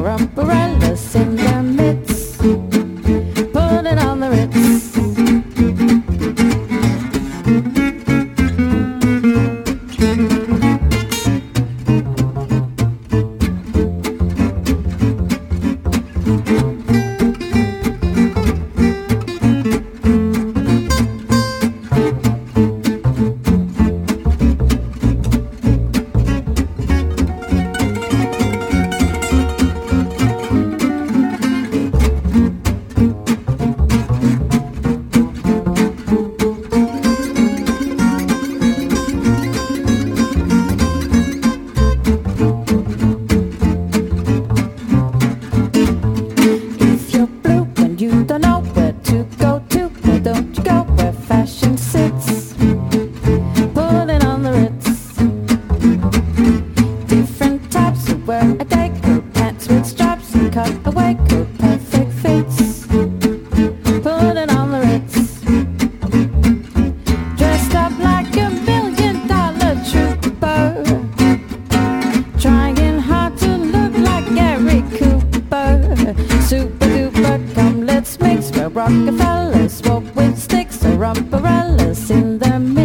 or umbrellas in their midst. Put it on the Ritz. You don't know where to go to, why don't you go where fashion sits? Put it on the Ritz. Different types who wear a day coat, pants with straps and cut-away coat, perfect fits. Put it on the Ritz. Dressed up like $1 million trooper, trying hard to look like Gary Cooper. Super duper, come let's mix where Rockefellers walk with sticks or umbrellas in their midst.